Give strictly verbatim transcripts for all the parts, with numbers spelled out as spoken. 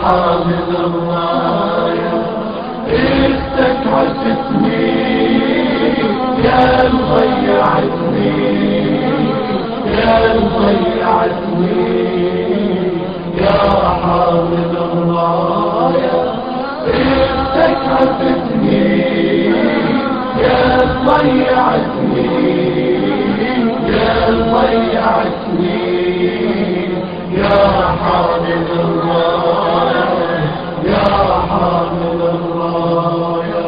حامل الراية اختك عشتني يا مضيعتني يا مضيعتني يا حامل الراية اختك عشتني يا مضيعتني يا مضيعتني يا حامل الراية يا حامل الراية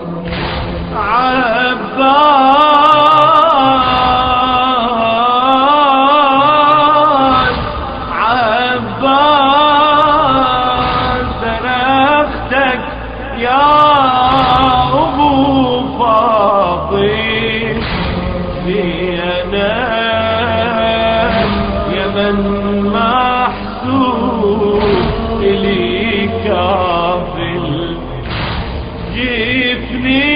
عباس عباس أنا أختك يا أبو فاضل في أنا يا من محسوب إلي كافل جفني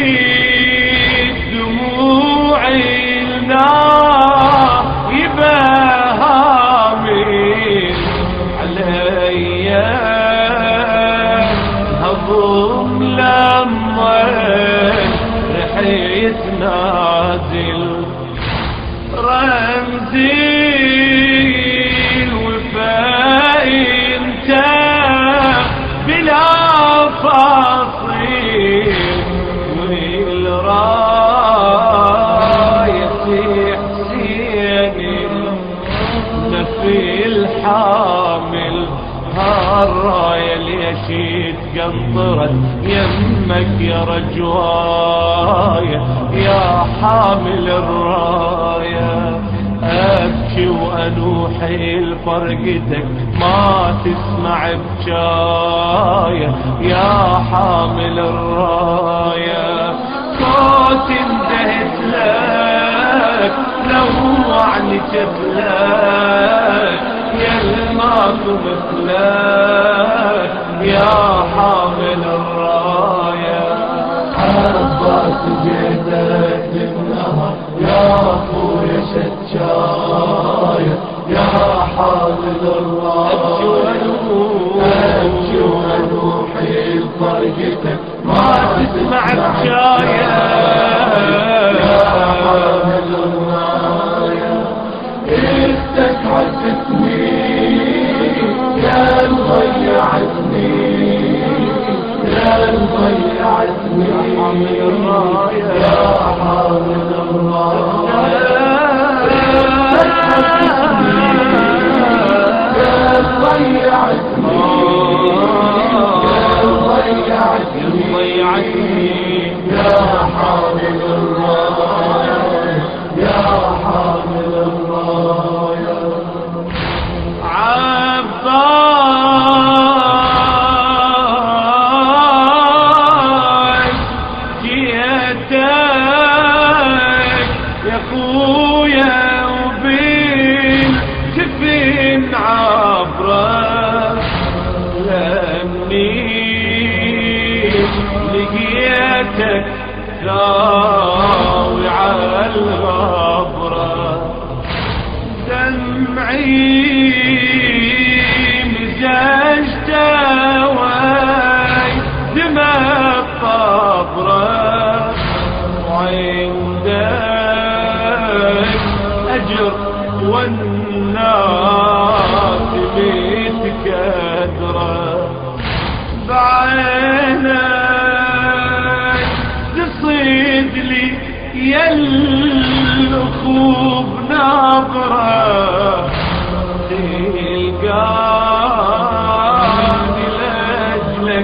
دموعي النايبة هامل عليا هضم لما رحيت نازل رمزي الوفاء انت بلا فاصل والراية حسين نفي الحامل هالراية ليش تقنطرت يمك يا رجواية يا حامل الراية أبكي وأنوحي لفرقتك ما تسمع بجاية يا حامل الراية صوت اندهت لك لو عني جبلك يا الماكو مثلك يا حامل الراية عباس جيتك بالنهر يا اخويا شجاية يا حامل الراية أبكي وأنوحي لفرقتك ما تسمع بجاية يا حامل الراية اختك عشتني يا مضيعتني يا مضيعتني يا حامل الراية يا حامل الراية اختك عشتني يا مضيعتني يا مضيعتني يا حامل الراية يا حامل الراية عباس جيتك يا خويا وبين جفن عبرك لمني لقيتك ثاوي على الغبرة دمعي مزجته وي دمع الطبرة وعندك أجر والناس بتكدره بعينك تصيد لي يا الأخوب نظرة تلقاني لأجلك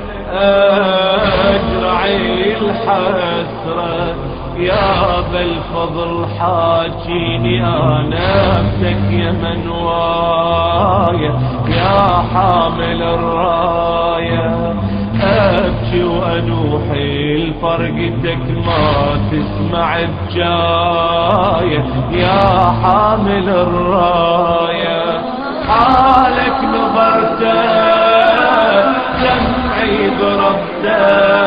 أجرعي الحسرة يا بالفضل حاجيني أنا نفسك يا منوايا يا حامل الراية أبكي وأنوحي لفرقتك ما تسمع بجاية يا حامل الراية حالك نظرته دمعي بربته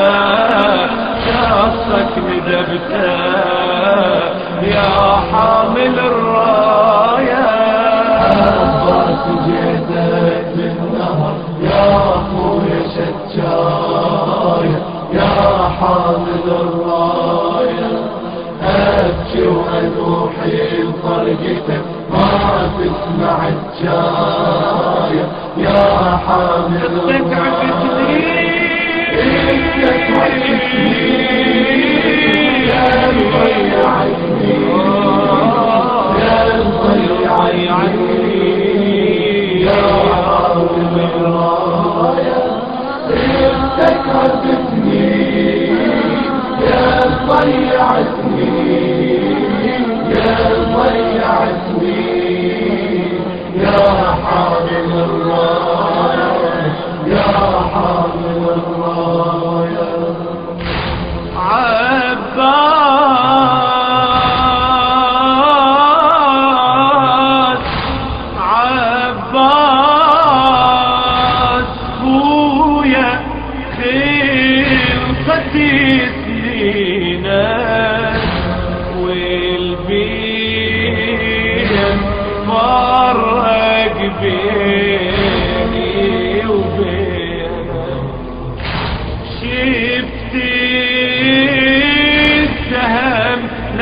شخصك ندبته يا حامل الراية عباس جيتك بالنهر الراية يا حامل الراية إنك وحدتني يا ضيعتني يا ضيعتني يا حامل الراية إنك وحدتني يا ضيعتني يا ضيعتني يا حامل الراية يا حامل الراية عباس عباس خويا خلقتي سنينا والبين فرق بيني وبينك شفتي السهم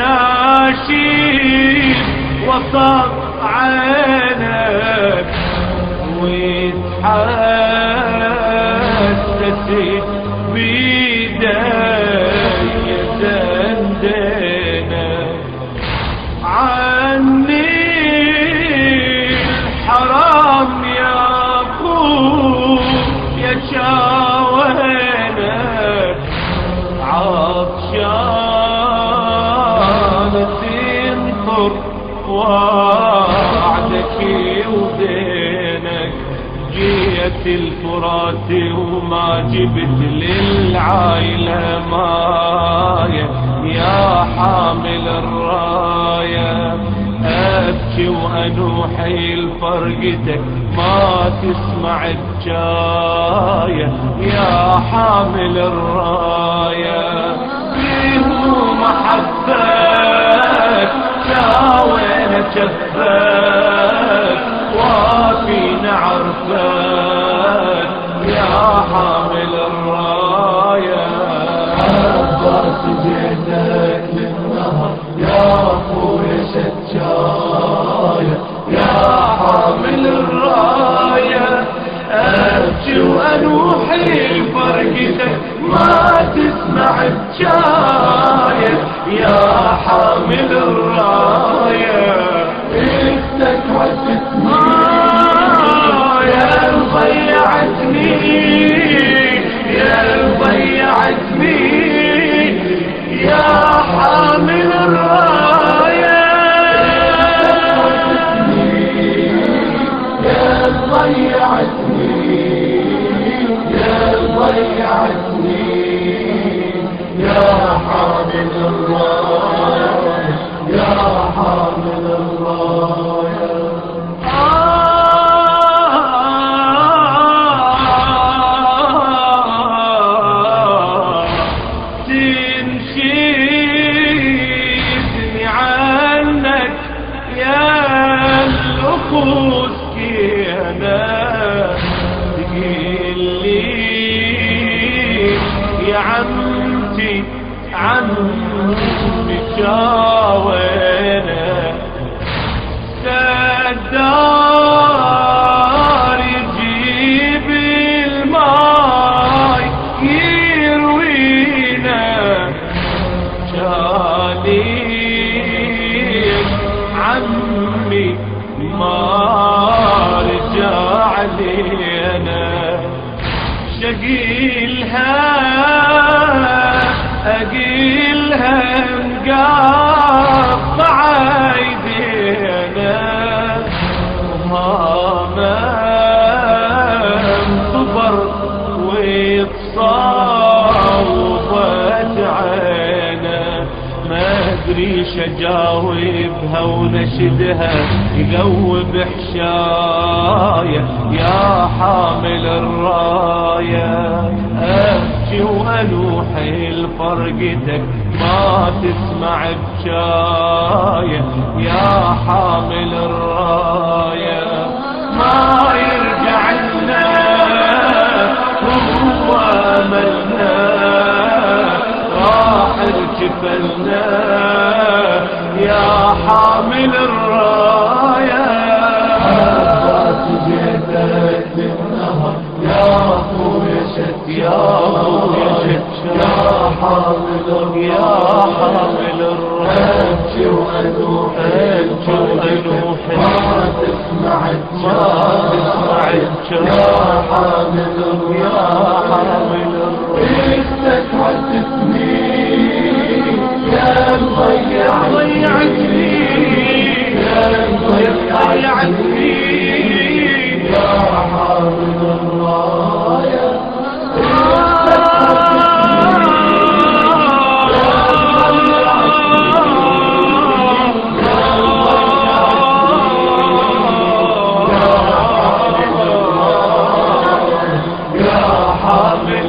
ناشف وسط عينك واتحسست بيدي دندنك عني الحرام يا أخوي يا شاوينك عطشان تنطر وعدك ودينك جيت الفرات وما جبت للعائلة ماية يا حامل الراية أبكي وأنوحي لفرقتك ما تسمع الجاية يا حامل الراية بهموم محبك شاوين جفك وافي نعرفك يا حامل الراية عباس جيتك للنهر يا أخويا شجاية يا حامل الراية أبكي وأنوحي فرقتك ما تسمع الجاية يا حامل الراية إنك وحدتني يا ضيعتني يا ضيعتني يا حامل الراية يا ضيعتني يا ضيعتني يا حامل الراية يا حامل الراية تنشدني عنك يا الأخوس كينا تقلي يا عمتي عمي شاوينا سدار يجيب الماي يروينا جالين عمي ما رجع لينا شقيلها أقيلها مقطع ايدينا وما صبر واتصاوبت عينا ما ادري شجاوبها ونشدها يقوب حشاية يا حامل الراية أبكي وأنوحي لفرقتك ما تسمع بجاية يا حامل الراية ما يرجع لنا هو أملنا راح الجفلنا يا حامل الراية عباس جيتك يا حامل الراية أبكي وأنوح أبكي وأنوح ما تسمع ما تسمع الجار يا حامل يا الراية حامل الراية اسمك واسمي يا مضيع ضيعتني يا مضيع ضيعتني يا حامل الراية يا حامل